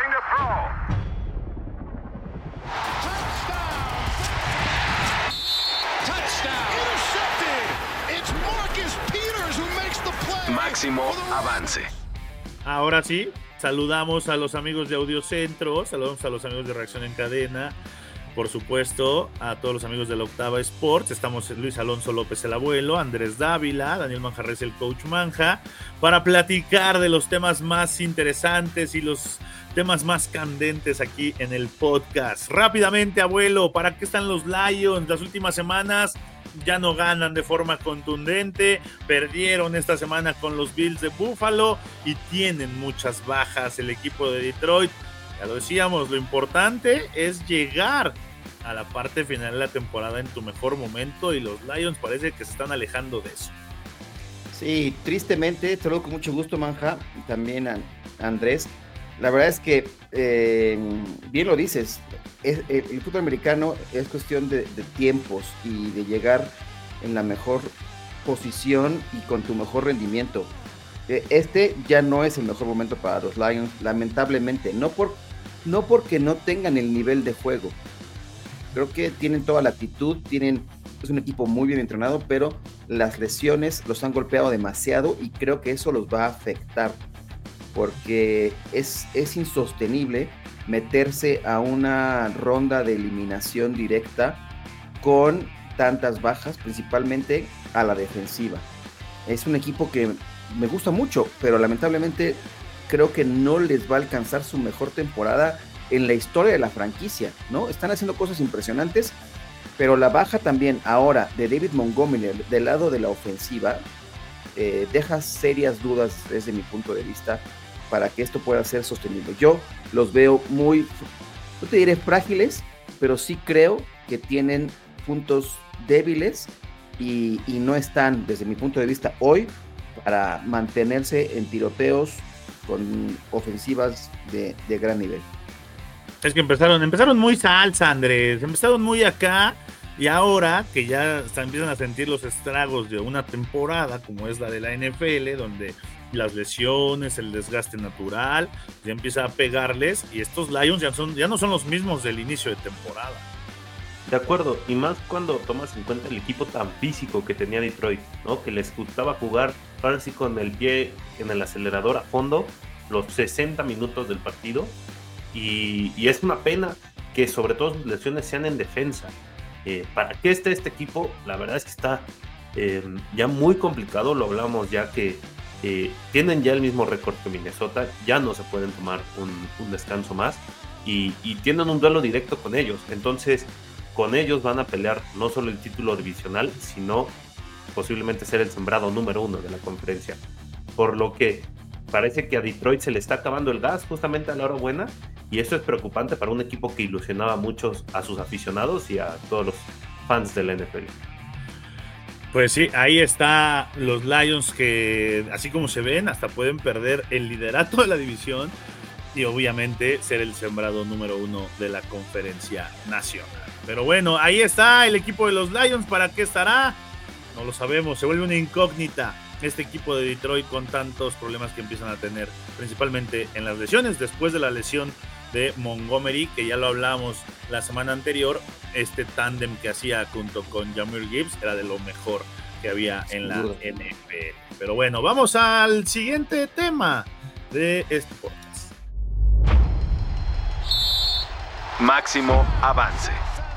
Throwing to throw. Touchdown. Intercepted. It's Marcus Peters who makes the play. Máximo avance. Ahora sí, saludamos a los amigos de Audiocentro, saludamos a los amigos de Reacción en Cadena, por supuesto, a todos los amigos de la Octava Sports. Estamos Luis Alonso López, el abuelo, Andrés Dávila, Daniel Manjarres, el coach Manja, para platicar de los temas más interesantes y los temas más candentes aquí en el podcast. Rápidamente, abuelo, ¿para qué están los Lions? Las últimas semanas ya no ganan de forma contundente, perdieron esta semana con los Bills de Buffalo y tienen muchas bajas el equipo de Detroit. Ya lo decíamos, lo importante es llegar a la parte final de la temporada en tu mejor momento y los Lions parece que se están alejando de eso. Sí, tristemente, te saludo con mucho gusto, Manja, y también a Andrés. La verdad es que, bien lo dices, el fútbol americano es cuestión de tiempos y de llegar en la mejor posición y con tu mejor rendimiento. Este ya no es el mejor momento para los Lions, lamentablemente, no porque no tengan el nivel de juego. Creo que tienen toda la actitud, es un equipo muy bien entrenado, pero las lesiones los han golpeado demasiado y creo que eso los va a afectar. Porque es insostenible meterse a una ronda de eliminación directa con tantas bajas, principalmente a la defensiva. Es un equipo que me gusta mucho, pero lamentablemente creo que no les va a alcanzar su mejor temporada en la historia de la franquicia, ¿no? Están haciendo cosas impresionantes, pero la baja también ahora de David Montgomery del lado de la ofensiva deja serias dudas desde mi punto de vista para que esto pueda ser sostenible. Yo los veo muy, no te diré frágiles, pero sí creo que tienen puntos débiles y no están, desde mi punto de vista, hoy para mantenerse en tiroteos con ofensivas de gran nivel. Es que empezaron muy salsa, Andrés, empezaron muy acá. Y ahora que ya empiezan a sentir los estragos de una temporada como es la de la NFL, donde las lesiones, el desgaste natural, ya empieza a pegarles y estos Lions ya no son los mismos del inicio de temporada. De acuerdo, y más cuando tomas en cuenta el equipo tan físico que tenía Detroit, ¿no? Que les gustaba jugar ahora sí con el pie en el acelerador a fondo los 60 minutos del partido y es una pena que sobre todo sus lesiones sean en defensa. Para que este equipo, la verdad es que está ya muy complicado. Lo hablamos ya que tienen ya el mismo récord que Minnesota, ya no se pueden tomar un descanso más y tienen un duelo directo con ellos. Entonces, con ellos van a pelear no solo el título divisional, sino posiblemente ser el sembrado número 1 de la conferencia. Por lo que parece que a Detroit se le está acabando el gas justamente a la hora buena. Y esto es preocupante para un equipo que ilusionaba mucho a sus aficionados y a todos los fans de la NFL. Pues sí, ahí está los Lions que, así como se ven, hasta pueden perder el liderato de la división y obviamente ser el sembrado número 1 de la conferencia nacional. Pero bueno, ahí está el equipo de los Lions. ¿Para qué estará? No lo sabemos, se vuelve una incógnita este equipo de Detroit con tantos problemas que empiezan a tener, principalmente en las lesiones, después de la lesión de Montgomery, que ya lo hablamos la semana anterior. Este tándem que hacía junto con Jahmyr Gibbs era de lo mejor que había en la NFL. Pero bueno, vamos al siguiente tema de este podcast. Máximo avance.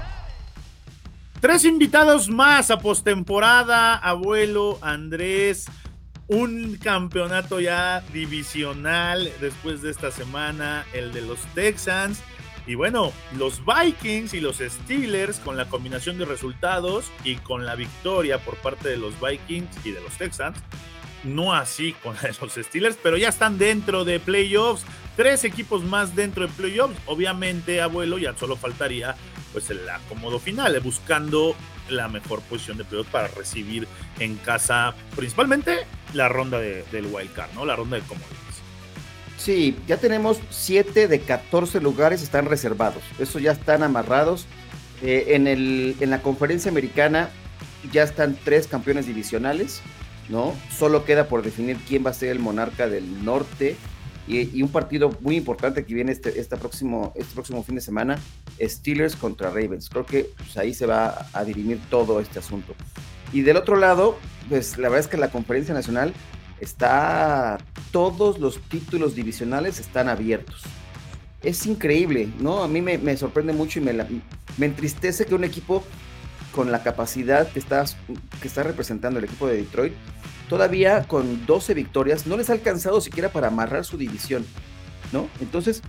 3 invitados más a postemporada, abuelo, Andrés. Un campeonato ya divisional después de esta semana, el de los Texans. Y bueno, los Vikings y los Steelers, con la combinación de resultados y con la victoria por parte de los Vikings y de los Texans, no así con los Steelers, pero ya están dentro de playoffs. 3 equipos más dentro de playoffs. Obviamente, abuelo, ya solo faltaría pues el acomodo final, buscando la mejor posición de playoffs para recibir en casa principalmente la ronda del Wild Card, ¿no? La ronda de comodines. Sí, ya tenemos 7 de 14 lugares están reservados. Eso ya están amarrados. En la conferencia americana ya están 3 campeones divisionales, ¿no? Solo queda por definir quién va a ser el monarca del norte Y un partido muy importante que viene este próximo fin de semana, Steelers contra Ravens. Creo que pues, ahí se va a dirimir todo este asunto. Y del otro lado, pues la verdad es que la Conferencia Nacional todos los títulos divisionales están abiertos. Es increíble, ¿no? A mí me sorprende mucho y me entristece que un equipo con la capacidad que está representando el equipo de Detroit, todavía con 12 victorias, no les ha alcanzado siquiera para amarrar su división, ¿no? Entonces,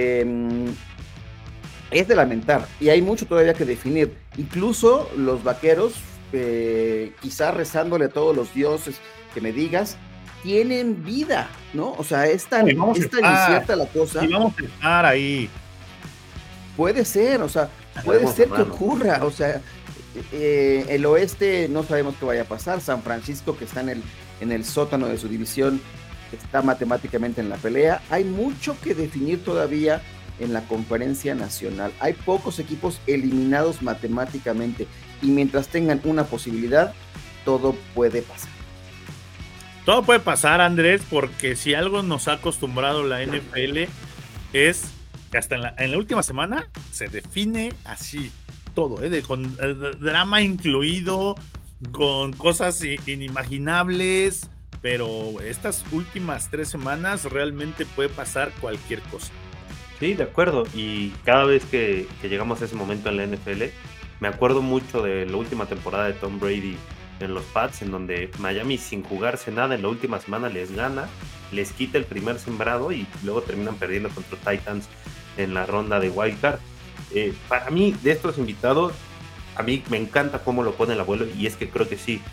es de lamentar, y hay mucho todavía que definir. Incluso los Vaqueros, quizá rezándole a todos los dioses que me digas, tienen vida, ¿no? O sea, es tan incierta la cosa. Y vamos a estar ahí. Puede ser, o sea, puede ser que ocurra, o sea, el oeste no sabemos qué vaya a pasar. San Francisco, que está en el sótano de su división, está matemáticamente en la pelea. Hay mucho que definir todavía en la Conferencia Nacional. Hay pocos equipos eliminados matemáticamente, y mientras tengan una posibilidad, todo puede pasar. Todo puede pasar, Andrés, porque si algo nos ha acostumbrado la NFL es que hasta en la última semana se define así todo, con drama incluido, con cosas inimaginables, pero estas últimas 3 semanas realmente puede pasar cualquier cosa. Sí, de acuerdo, y cada vez que llegamos a ese momento en la NFL, me acuerdo mucho de la última temporada de Tom Brady en los Pats, en donde Miami, sin jugarse nada, en la última semana les gana, les quita el primer sembrado y luego terminan perdiendo contra Titans en la ronda de Wild Card. Para mí, de estos invitados, a mí me encanta cómo lo pone el abuelo, y es que creo que sí,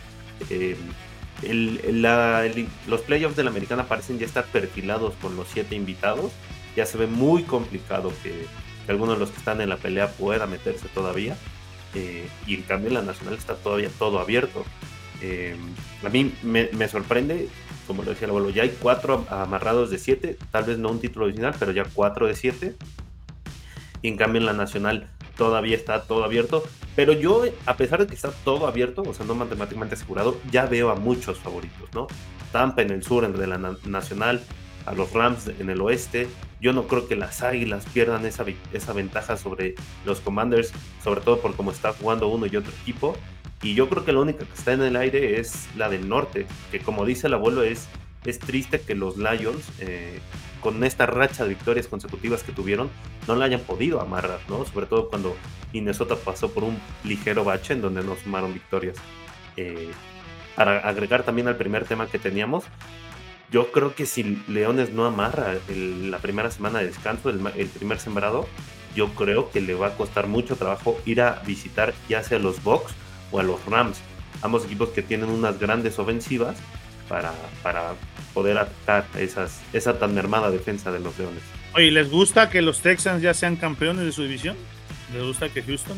los playoffs de la Americana parecen ya estar perfilados con los 7 invitados. Ya se ve muy complicado que alguno de los que están en la pelea pueda meterse todavía, y en cambio en la Nacional está todavía todo abierto. A mí me sorprende, como lo decía el abuelo, ya hay 4 amarrados de 7, tal vez no un título original, pero ya 4 de 7, y en cambio en la Nacional todavía está todo abierto. Pero yo, a pesar de que está todo abierto, o sea, no matemáticamente asegurado, ya veo a muchos favoritos, ¿no? Tampa en el sur, de la Nacional, a los Rams en el oeste. Yo no creo que las Águilas pierdan esa ventaja sobre los Commanders, sobre todo por cómo está jugando uno y otro equipo. Y yo creo que la única que está en el aire es la del norte, que como dice el abuelo, es triste que los Lions, con esta racha de victorias consecutivas que tuvieron, no la hayan podido amarrar, ¿no? Sobre todo cuando Minnesota pasó por un ligero bache en donde no sumaron victorias. Para agregar también al primer tema que teníamos, yo creo que si Leones no amarra la primera semana de descanso, el primer sembrado, yo creo que le va a costar mucho trabajo ir a visitar ya sea a los Bucs o a los Rams, ambos equipos que tienen unas grandes ofensivas para poder atacar esa tan mermada defensa de los Leones. Oye, ¿les gusta que los Texans ya sean campeones de su división? ¿Les gusta que Houston?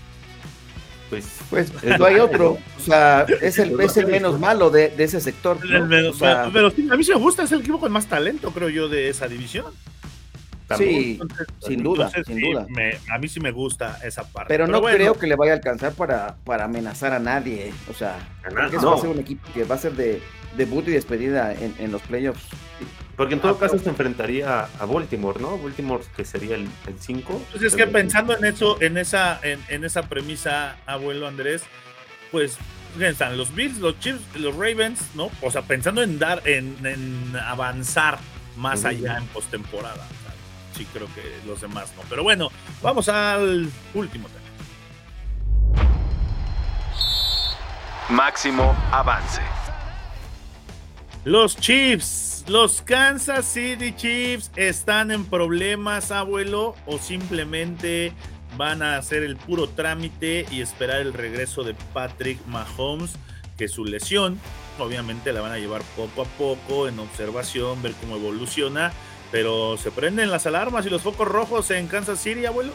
Pues no hay otro, o sea, es el menos malo de ese sector, ¿no? O sea, pero sí, a mí sí me gusta, es el equipo con más talento, creo yo, de esa división. Sí, sin duda. A mí sí me gusta esa parte. Pero no bueno, creo que le vaya a alcanzar para amenazar a nadie, o sea, creo que va a ser un equipo que va a ser de debut y despedida en los playoffs. Porque en todo caso se enfrentaría a Baltimore, ¿no? Baltimore, que sería el 5. Pues es que pensando en eso, en esa premisa, abuelo Andrés, pues están los Bills, los Chiefs, los Ravens, ¿no? O sea, pensando en avanzar más allá en postemporada. O sea, sí creo que los demás no. Pero bueno, vamos al último tema. Máximo avance. Los Chiefs, los Kansas City Chiefs están en problemas, abuelo, o simplemente van a hacer el puro trámite y esperar el regreso de Patrick Mahomes, que su lesión obviamente la van a llevar poco a poco en observación, ver cómo evoluciona, pero ¿se prenden las alarmas y los focos rojos en Kansas City, abuelo?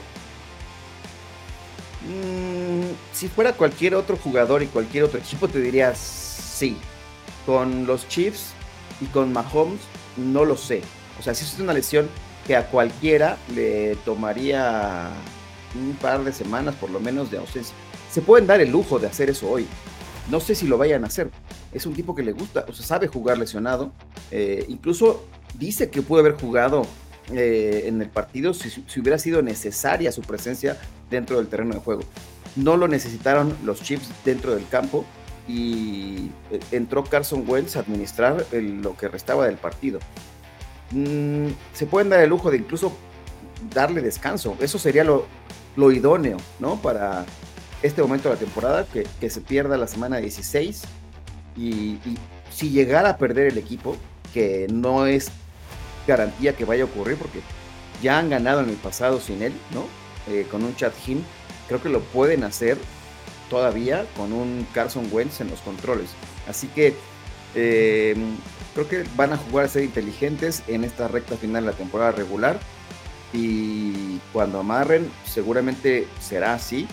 Si fuera cualquier otro jugador y cualquier otro equipo te diría sí. Con los Chiefs y con Mahomes no lo sé. O sea, si es una lesión que a cualquiera le tomaría un par de semanas por lo menos de ausencia. Se pueden dar el lujo de hacer eso hoy. No sé si lo vayan a hacer. Es un tipo que le gusta, o sea, sabe jugar lesionado. Incluso dice que pudo haber jugado en el partido si hubiera sido necesaria su presencia dentro del terreno de juego. No lo necesitaron los Chiefs dentro del campo y entró Carson Wentz a administrar lo que restaba del partido. Se pueden dar el lujo de incluso darle descanso. Eso sería lo idóneo, ¿no? Para este momento de la temporada, que se pierda la semana 16 y si llegara a perder el equipo, que no es garantía que vaya a ocurrir porque ya han ganado en el pasado sin él, ¿no? Con un Chad Hinn, creo que lo pueden hacer todavía con un Carson Wentz en los controles. Así que creo que van a jugar a ser inteligentes en esta recta final de la temporada regular y cuando amarren seguramente será así.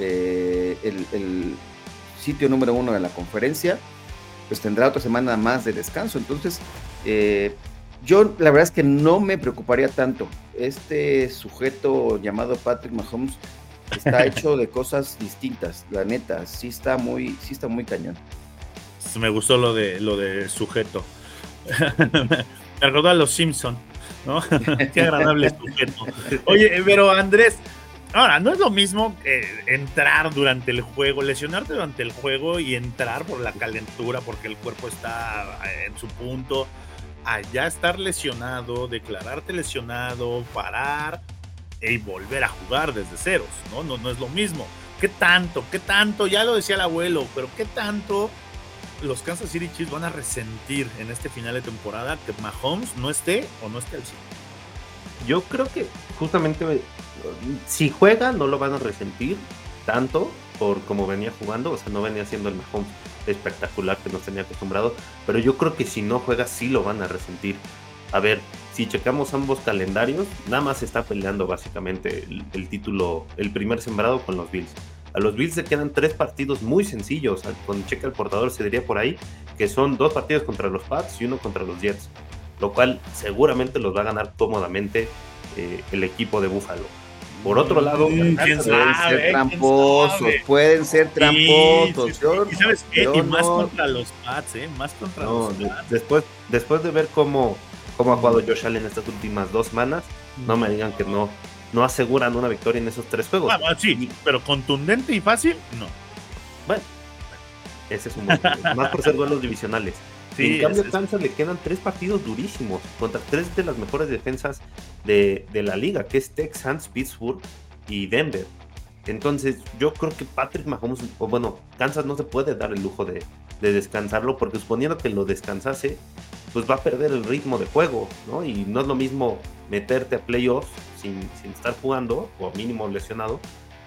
El sitio número 1 de la conferencia pues tendrá otra semana más de descanso. Entonces yo la verdad es que no me preocuparía tanto. Este sujeto llamado Patrick Mahomes está hecho de cosas distintas, la neta, sí está muy cañón. Me gustó lo de sujeto. Me recordó a los Simpson, ¿no? Qué agradable sujeto. Oye, pero Andrés, ahora, no es lo mismo entrar durante el juego, lesionarte durante el juego y entrar por la calentura porque el cuerpo está en su punto, a ya estar lesionado, declararte lesionado, parar y volver a jugar desde ceros, ¿no? No es lo mismo. ¿Qué tanto? Ya lo decía el abuelo, pero ¿qué tanto los Kansas City Chiefs van a resentir en este final de temporada que Mahomes no esté o no esté al 100? Yo creo que justamente si juega no lo van a resentir tanto por como venía jugando, o sea, no venía siendo el Mahomes espectacular que nos tenía acostumbrado, pero yo creo que si no juega sí lo van a resentir. A ver, si checamos ambos calendarios, nada más está peleando básicamente el título, el primer sembrado con los Bills. A los Bills se quedan 3 partidos muy sencillos, con cheque al portador se diría por ahí, que son 2 partidos contra los Pats y 1 contra los Jets, lo cual seguramente los va a ganar cómodamente el equipo de Buffalo. Por otro lado, pueden ser tramposos. Sí. ¿Y sabes qué? Y más contra los Pats, más contra los Pats. Después de ver cómo ha jugado Josh Allen estas últimas 2 semanas, no me digan que no aseguran una victoria en esos 3 juegos. Sí, pero contundente y fácil, no. Bueno, ese es un buen punto. Más por ser duelos divisionales. Sí, en cambio, a Kansas le quedan 3 partidos durísimos contra 3 de las mejores defensas de la liga, que es Texans, Pittsburgh y Denver. Entonces, yo creo que Patrick Mahomes, Kansas no se puede dar el lujo de descansarlo, porque suponiendo que lo descansase, pues va a perder el ritmo de juego, ¿no? Y no es lo mismo meterte a playoffs sin estar jugando, o mínimo lesionado,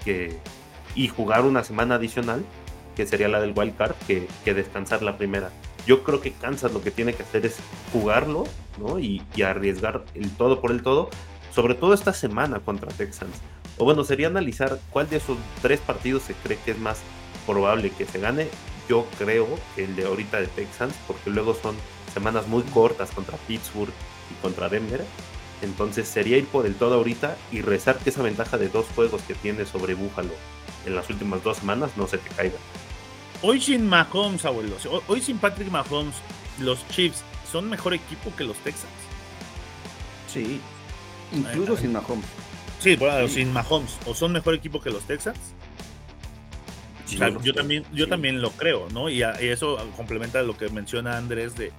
y jugar una semana adicional, que sería la del wild card, que descansar la primera. Yo creo que Kansas lo que tiene que hacer es jugarlo, ¿no? Y arriesgar el todo por el todo, sobre todo esta semana contra Texans. O bueno, sería analizar cuál de esos 3 partidos se cree que es más probable que se gane. Yo creo que el de ahorita de Texans, porque luego son semanas muy cortas contra Pittsburgh y contra Denver. Entonces sería ir por el todo ahorita y rezar que esa ventaja de 2 juegos que tiene sobre Buffalo en las últimas 2 semanas no se te caiga. Hoy sin Mahomes, abuelo, hoy sin Patrick Mahomes, los Chiefs son mejor equipo que los Texans. Sí, incluso sin Mahomes. Sí, bueno, sin Mahomes, ¿o son mejor equipo que los Texans? Sí, o sea, yo también lo creo, ¿no? Y eso complementa lo que menciona Andrés de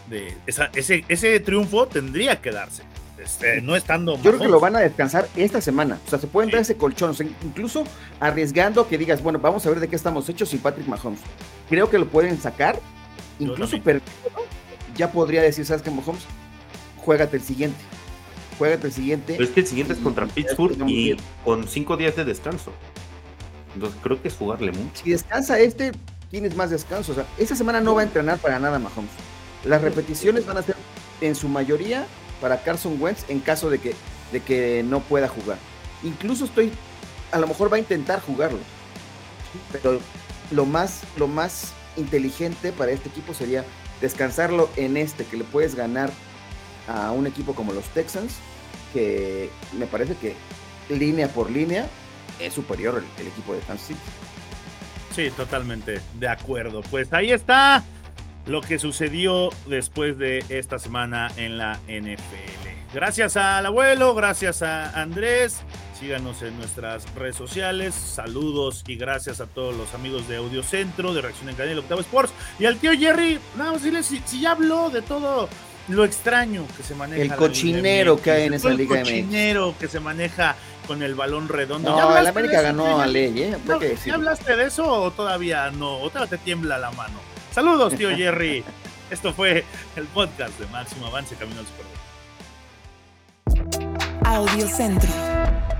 ese triunfo tendría que darse. No estando Mahomes. Yo creo que lo van a descansar esta semana. O sea, se pueden dar ese colchón, o sea, incluso arriesgando que digas, bueno, vamos a ver de qué estamos hechos sin Patrick Mahomes. Creo que lo pueden sacar, incluso perdido, ya podría decir, ¿sabes qué, Mahomes? Juégate el siguiente. Pero es que el siguiente es contra Pittsburgh y con 5 días de descanso. Entonces creo que es jugarle mucho. Si descansa tienes más descanso. O sea, esta semana no va a entrenar para nada Mahomes. Las repeticiones van a ser en su mayoría para Carson Wentz en caso de que no pueda jugar. Incluso a lo mejor va a intentar jugarlo. Pero lo más inteligente para este equipo sería descansarlo en que le puedes ganar a un equipo como los Texans, que me parece que línea por línea es superior el equipo de Kansas City. Sí, totalmente de acuerdo. Pues ahí está lo que sucedió después de esta semana en la NFL. Gracias al abuelo, gracias a Andrés. Síganos en nuestras redes sociales. Saludos y gracias a todos los amigos de Audiocentro, de Reacción en Cadena y Octavo Sports. Y al tío Jerry, nada más dile si ya habló de todo lo extraño que se maneja. El cochinero que hay en esa Liga MX. El cochinero que se maneja con el balón redondo. No, el América ganó a ley, ¿eh? ¿Ya hablaste de eso o todavía no? ¿O todavía te tiembla la mano? Saludos, tío Jerry. Esto fue el podcast de Máximo Avance, Camino al Super Bowl. Audiocentro.